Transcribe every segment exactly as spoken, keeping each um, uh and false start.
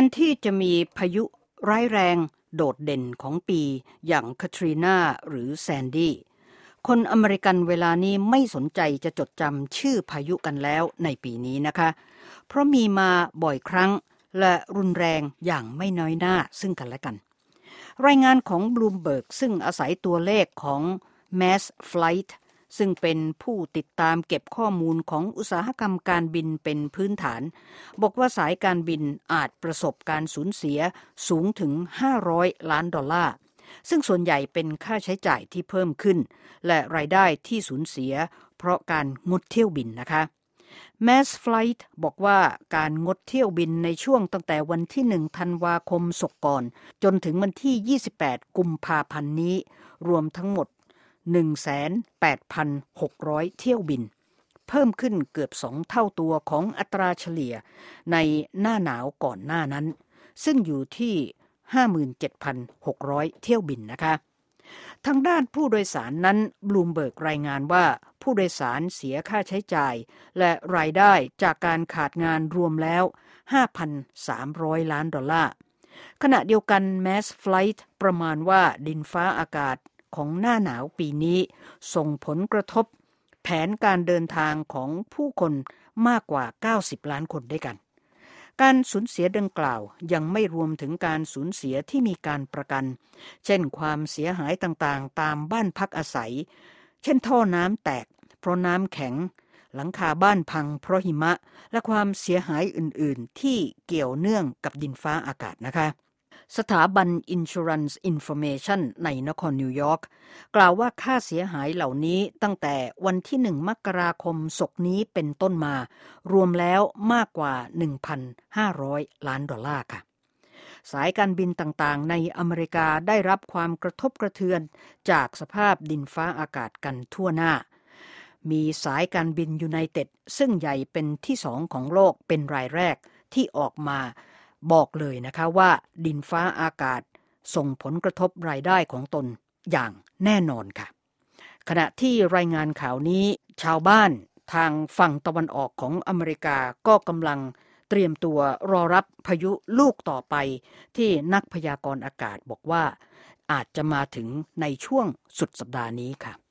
นที่จะมีพายุร้ายแรงโดดเด่นของปีอย่างคาทรีนาหรือแซนดี้คนอเมริกันเวลานี้ไม่สนใจจะจดจำชื่อพายุกันแล้วในปีนี้นะคะเพราะมีมาบ่อยครั้งและรุนแรงอย่างไม่น้อยหน้าซึ่งกันและกันรายงานของ Bloomberg ซึ่งอาศัยตัวเลขของ Mass Flight ซึ่งเป็นผู้ติดตามเก็บข้อมูลของอุตสาหกรรมการบินเป็นพื้นฐานบอกว่าสายการบินอาจประสบการสูญเสียสูงถึงห้าร้อยล้านดอลลาร์ซึ่งส่วนใหญ่เป็นค่าใช้จ่ายที่เพิ่มขึ้นและรายได้ที่สูญเสียเพราะการงดเที่ยวบินนะคะ Mass Flight บอกว่าการงดเที่ยวบินในช่วงตั้งแต่วันที่หนึ่งธันวาคมศกก่อนจนถึงวันที่ยี่สิบแปดกุมภาพันธ์นี้รวมทั้งหมด หนึ่งแสนแปดพันหกร้อย เที่ยวบินเพิ่มขึ้นเกือบสองเท่าตัวของอัตราเฉลี่ยในหน้าหนาวก่อนหน้านั้นซึ่งอยู่ที่ ห้าหมื่นเจ็ดพันหกร้อย เที่ยวบินนะคะทางด้านผู้โดยสารนั้น Bloomberg รายงานว่าผู้โดยสารเสียค่าใช้จ่ายและรายได้จากการขาดงานรวมแล้ว ห้าพันสามร้อย ล้านดอลลาร์ขณะเดียวกัน Mass Flight ประมาณว่าดินฟ้าอากาศของหน้าหนาวปีนี้ส่งผลกระทบแผนการเดินทางของผู้คนมากกว่าเก้าสิบล้านคนด้วยกันการสูญเสียดังกล่าวยังไม่รวมถึงการสูญเสียที่มีการประกันเช่นความเสียหายต่างๆตามบ้านพักอาศัยเช่นท่อน้ำแตกเพราะน้ำแข็งหลังคาบ้านพังเพราะหิมะและความเสียหายอื่นๆที่เกี่ยวเนื่องกับดินฟ้าอากาศนะคะสถาบัน Insurance Information ในนครนิวยอร์กกล่าวว่าค่าเสียหายเหล่านี้ตั้งแต่วันที่หนึ่งมกราคมศกนี้เป็นต้นมารวมแล้วมากกว่า หนึ่งพันห้าร้อย ล้านดอลลาร์ค่ะสายการบินต่างๆในอเมริกาได้รับความกระทบกระเทือนจากสภาพดินฟ้าอากาศกันทั่วหน้ามีสายการบินยูไนเต็ดซึ่งใหญ่เป็นที่สองของโลกเป็นรายแรกที่ออกมาบอกเลยนะคะว่าดินฟ้าอากาศส่งผลกระทบรายได้ของตนอย่างแน่นอนค่ะขณะที่รายงานข่าวนี้ชาวบ้านทางฝั่งตะวันออกของอเมริกาก็กำลังเตรียมตัวรอรับพายุลูกต่อไปที่นักพยากรณ์อากาศบอกว่าอาจจะมาถึงในช่วงสุดสัปดาห์นี้ค่ะ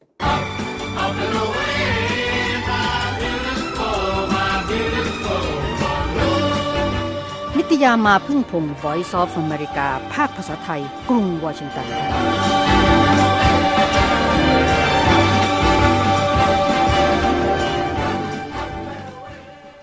นิตยามาพึ่งพงศ์ Voice of America ภาคภาษาไทยกรุงวอชิงตัน